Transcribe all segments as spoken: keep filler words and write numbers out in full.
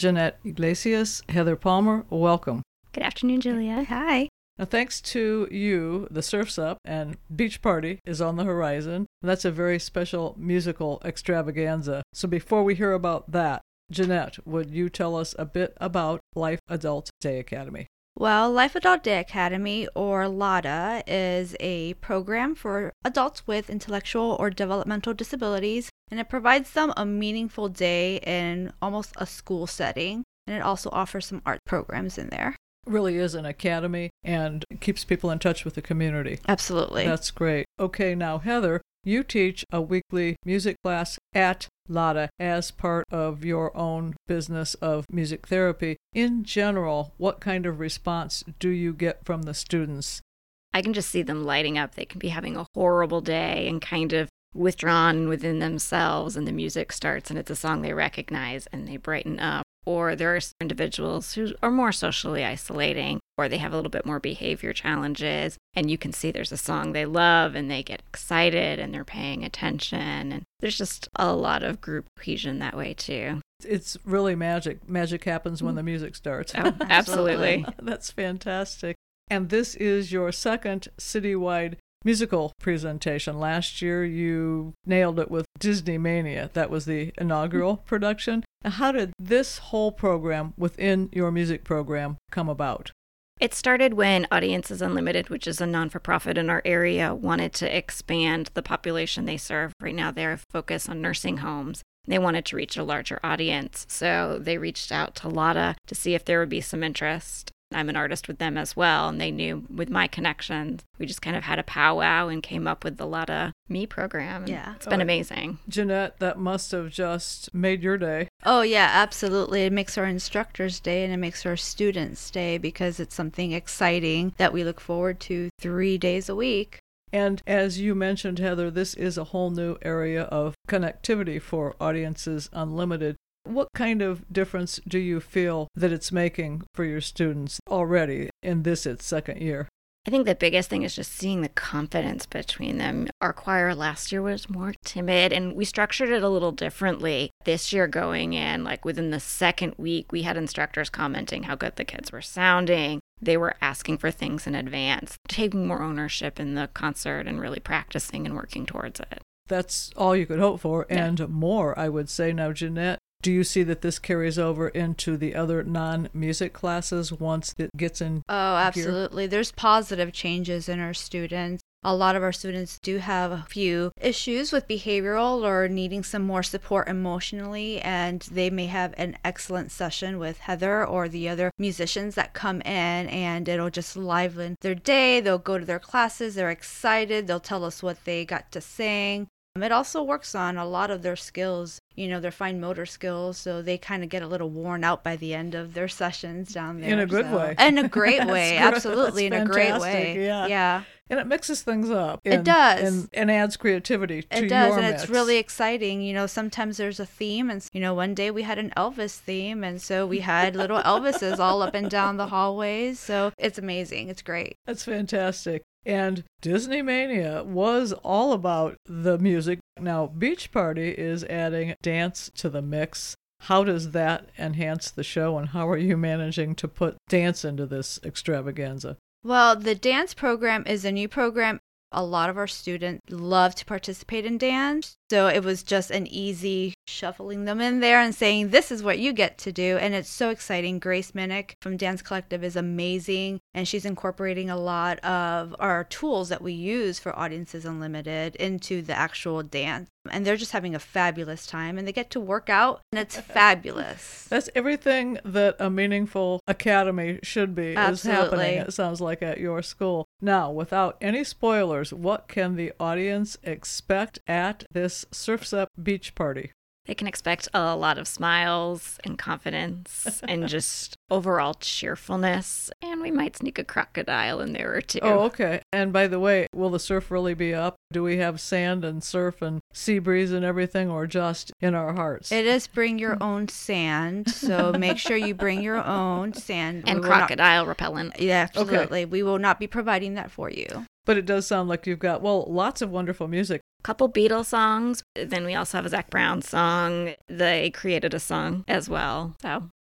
Jeanette Iglesias, Heather Palmer, welcome. Good afternoon, Julia. Hi. Now, thanks to you, the Surf's Up and Beach Party is on the horizon. That's a very special musical extravaganza. So before we hear about that, Jeanette, would you tell us a bit about Life Adult Day Academy? Well, Life Adult Day Academy, or LADA, is a program for adults with intellectual or developmental disabilities, and it provides them a meaningful day in almost a school setting, and it also offers some art programs in there. Really is an academy and keeps people in touch with the community. Absolutely. That's great. Okay, now Heather, you teach a weekly music class at LADA as part of your own business of music therapy. In general, what kind of response do you get from the students? I can just see them lighting up. They can be having a horrible day and kind of withdrawn within themselves, and the music starts and it's a song they recognize and they brighten up. Or there are individuals who are more socially isolating, or they have a little bit more behavior challenges, and you can see there's a song they love and they get excited and they're paying attention. And there's just a lot of group cohesion that way too. It's really magic. Magic happens when the music starts. Oh, absolutely. That's fantastic. And this is your second citywide musical presentation. Last year you nailed it with Disney Mania. That was the inaugural production. Now, how did this whole program within your music program come about? It started when Audiences Unlimited, which is a non-for-profit in our area, wanted to expand the population they serve. Right now they're focused on nursing homes. They wanted to reach a larger audience, so they reached out to LADA to see if there would be some interest. I'm an artist with them as well, and they knew with my connections, we just kind of had a powwow and came up with the LADA Me program. Yeah. It's been Oh, amazing. Jeanette, that must have just made your day. Oh, yeah, absolutely. It makes our instructors' day and it makes our students' day because it's something exciting that we look forward to three days a week. And as you mentioned, Heather, this is a whole new area of connectivity for Audiences Unlimited. What kind of difference do you feel that it's making for your students already in this, its second year? I think the biggest thing is just seeing the confidence between them. Our choir last year was more timid, and we structured it a little differently. This year going in, like within the second week, we had instructors commenting how good the kids were sounding. They were asking for things in advance, taking more ownership in the concert and really practicing and working towards it. That's all you could hope for, Yeah. and more, I would say. Now, Jeanette, do you see that this carries over into the other non-music classes once it gets in Oh, absolutely. There's positive changes in our students. A lot of our students do have a few issues with behavioral or needing some more support emotionally, and they may have an excellent session with Heather or the other musicians that come in, and it'll just liven their day. They'll go to their classes, they're excited, they'll tell us what they got to sing. It also works on a lot of their skills, you know, their fine motor skills, so they kind of get a little worn out by the end of their sessions down there. In a good so. way. In a great That's way, great. absolutely, That's in a great fantastic, way. yeah. yeah. And it mixes things up. It and- does. And, and adds creativity to It does, your and mix. it's really exciting. You know, sometimes there's a theme, and, you know, one day we had an Elvis theme, and so we had little Elvises all up and down the hallways. So it's amazing. It's great. That's fantastic. And Disney Mania was all about the music. Now, Beach Party is adding dance to the mix. How does that enhance the show, and how are you managing to put dance into this extravaganza? Well, the dance program is a new program. A lot of our students love to participate in dance. So it was just an easy shuffling them in there and saying, this is what you get to do. And it's so exciting. Grace Minnick from Dance Collective is amazing. And she's incorporating a lot of our tools that we use for Audiences Unlimited into the actual dance. And they're just having a fabulous time. And they get to work out. And it's fabulous. That's everything that a meaningful academy should be is Absolutely. happening, it sounds like, at your school. Now, without any spoilers, what can the audience expect at this Surf's Up Beach Party? They can expect a lot of smiles and confidence and just overall cheerfulness. And we might sneak a crocodile in there or two. Oh, okay. And by the way, will the surf really be up? Do we have sand and surf and sea breeze and everything, or just in our hearts? It is bring your own sand, so make sure you bring your own sand. And We will not- crocodile repellent. Yeah, absolutely. We will not be providing that for you. But it does sound like you've got, well, lots of wonderful music. Couple Beatles songs. Then we also have a Zach Brown song. They created a song as well. So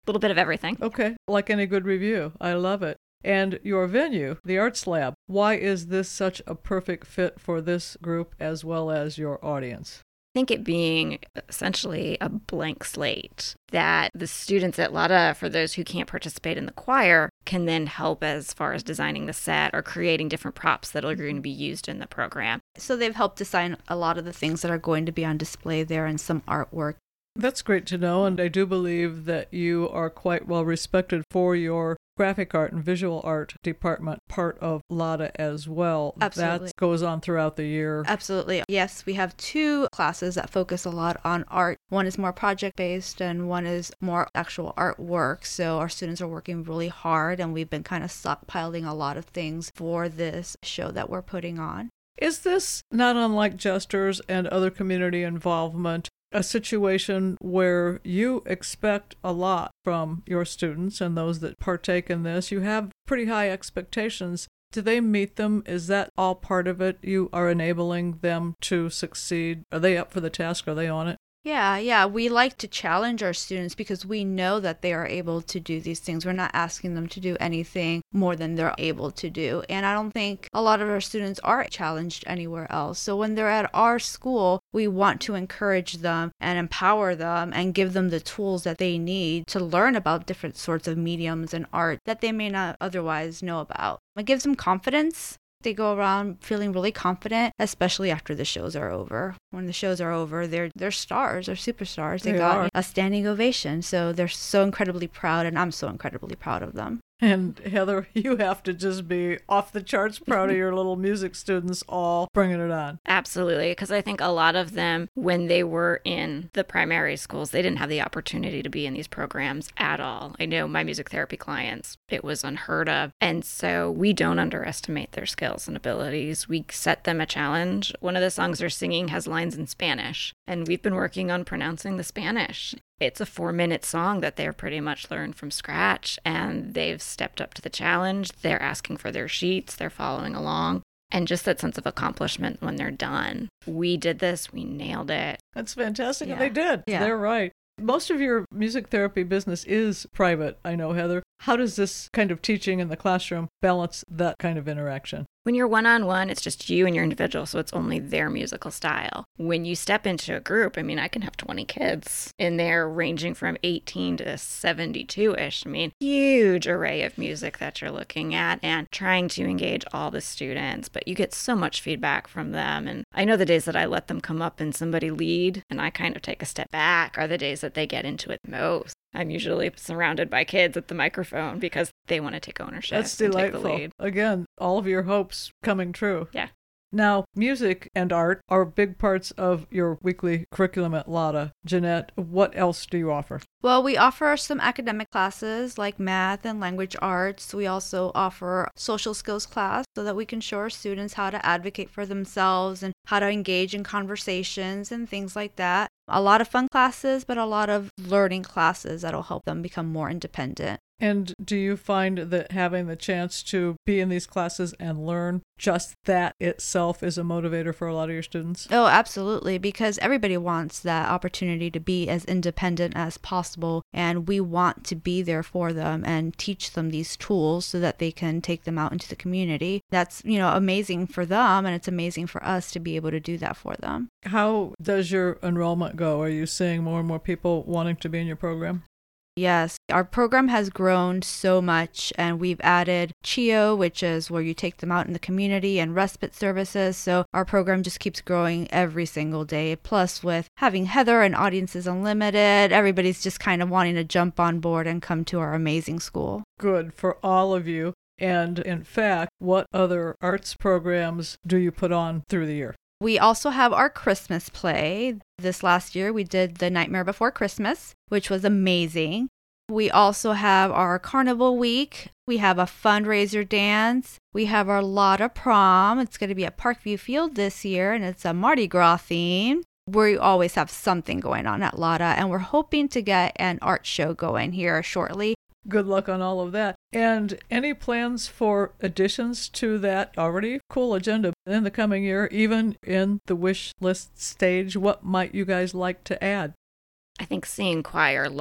little bit of everything. Okay, like any good review. I love it. And your venue, the Arts Lab, why is this such a perfect fit for this group as well as your audience? I think it being essentially a blank slate that the students at Lotta, for those who can't participate in the choir, can then help as far as designing the set or creating different props that are going to be used in the program. So they've helped design a lot of the things that are going to be on display there and some artwork. That's great to know, and I do believe that you are quite well respected for your graphic art and visual art department, part of Lotta as well. Absolutely. That goes on throughout the year. Absolutely. Yes, we have two classes that focus a lot on art. One is more project-based and one is more actual artwork. So our students are working really hard, and we've been kind of stockpiling a lot of things for this show that we're putting on. Is this, not unlike Jesters and other community involvement, a situation where you expect a lot from your students and those that partake in this? You have pretty high expectations. Do they meet them? Is that all part of it? You are enabling them to succeed? Are they up for the task? Are they on it? Yeah, yeah. We like to challenge our students because we know that they are able to do these things. We're not asking them to do anything more than they're able to do. And I don't think a lot of our students are challenged anywhere else. So when they're at our school, we want to encourage them and empower them and give them the tools that they need to learn about different sorts of mediums and art that they may not otherwise know about. It gives them confidence. They go around feeling really confident, especially after the shows are over. When the shows are over, they're they're stars, they're superstars. They, They got are. a standing ovation. So they're so incredibly proud, and I'm so incredibly proud of them. And Heather, you have to just be off the charts proud of your little music students all bringing it on. Absolutely, because I think a lot of them, when they were in the primary schools, they didn't have the opportunity to be in these programs at all. I know my music therapy clients, it was unheard of. And so we don't underestimate their skills and abilities. We set them a challenge. One of the songs they're singing has lines in Spanish, and we've been working on pronouncing the Spanish. It's a four-minute song that they're pretty much learned from scratch, and they've stepped up to the challenge. They're asking for their sheets. They're following along. And just that sense of accomplishment when they're done. We did this. We nailed it. That's fantastic. Yeah. And they did. Yeah. They're right. Most of your music therapy business is private, I know, Heather. How does this kind of teaching in the classroom balance that kind of interaction? When you're one-on-one, it's just you and your individual, so it's only their musical style. When you step into a group, I mean, I can have twenty kids in there ranging from eighteen to seventy-two-ish. I mean, huge array of music that you're looking at and trying to engage all the students, but you get so much feedback from them. And I know the days that I let them come up and somebody lead and I kind of take a step back are the days that they get into it most. I'm usually surrounded by kids at the microphone because they want to take ownership. That's and take the delightful. lead. Again, all of your hopes coming true. Yeah. Now, music and art are big parts of your weekly curriculum at Lotta. Jeanette, what else do you offer? Well, we offer some academic classes like math and language arts. We also offer social skills class so that we can show our students how to advocate for themselves and how to engage in conversations and things like that. A lot of fun classes, but a lot of learning classes that'll help them become more independent. And do you find that having the chance to be in these classes and learn, just that itself is a motivator for a lot of your students? Oh, absolutely, because everybody wants that opportunity to be as independent as possible, and we want to be there for them and teach them these tools so that they can take them out into the community. That's, you know, amazing for them, and it's amazing for us to be able to do that for them. How does your enrollment go? Are you seeing more and more people wanting to be in your program? Yes, our program has grown so much, and we've added C H I O, which is where you take them out in the community, and respite services. So our program just keeps growing every single day. Plus, with having Heather and Audiences Unlimited, everybody's just kind of wanting to jump on board and come to our amazing school. Good for all of you. And in fact, what other arts programs do you put on through the year? We also have our Christmas play. This last year, we did The Nightmare Before Christmas, which was amazing. We also have our Carnival Week. We have a fundraiser dance. We have our Lotta Prom. It's going to be at Parkview Field this year, and it's a Mardi Gras theme. We always have something going on at Lotta, and we're hoping to get an art show going here shortly. Good luck on all of that. And any plans for additions to that already cool agenda in the coming year, even in the wish list stage? What might you guys like to add? I think seeing choir longer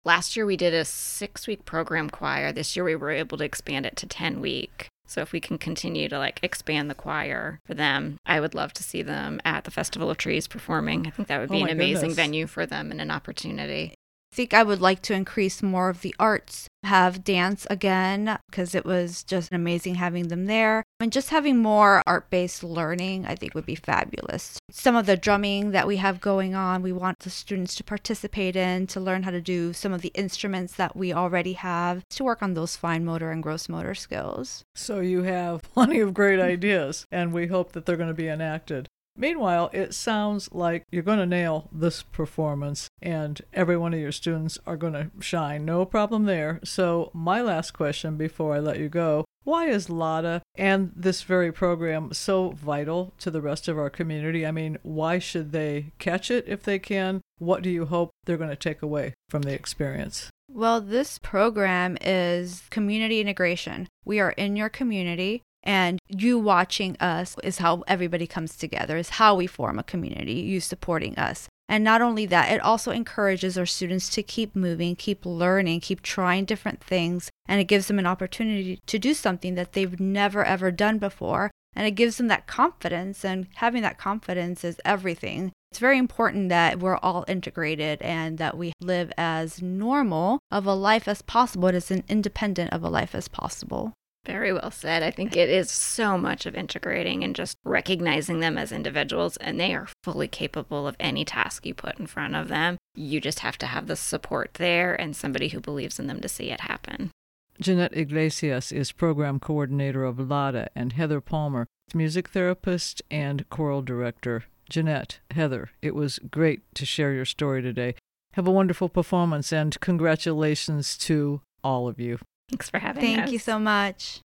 Last year we did a six-week program choir. This year we were able to expand it to ten-week. So if we can continue to like expand the choir for them, I would love to see them at the Festival of Trees performing. I think that would be Oh an my amazing goodness. venue for them and an opportunity. I think I would like to increase more of the arts, have dance again, because it was just amazing having them there. And just having more art-based learning, I think would be fabulous. Some of the drumming that we have going on, we want the students to participate in, to learn how to do some of the instruments that we already have, to work on those fine motor and gross motor skills. So you have plenty of great ideas, and we hope that they're going to be enacted. Meanwhile, it sounds like you're going to nail this performance and every one of your students are going to shine. No problem there. So my last question before I let you go, why is Lotta and this very program so vital to the rest of our community? I mean, why should they catch it if they can? What do you hope they're going to take away from the experience? Well, this program is community integration. We are in your community. And you watching us is how everybody comes together, is how we form a community, you supporting us. And not only that, it also encourages our students to keep moving, keep learning, keep trying different things. And it gives them an opportunity to do something that they've never, ever done before. And it gives them that confidence. And having that confidence is everything. It's very important that we're all integrated and that we live as normal of a life as possible, as independent of a life as possible. Very well said. I think it is so much of integrating and just recognizing them as individuals, and they are fully capable of any task you put in front of them. You just have to have the support there and somebody who believes in them to see it happen. Jeanette Iglesias is program coordinator of Lotta, and Heather Palmer, music therapist and choral director. Jeanette, Heather, it was great to share your story today. Have a wonderful performance, and congratulations to all of you. Thanks for having Thank us. you so much.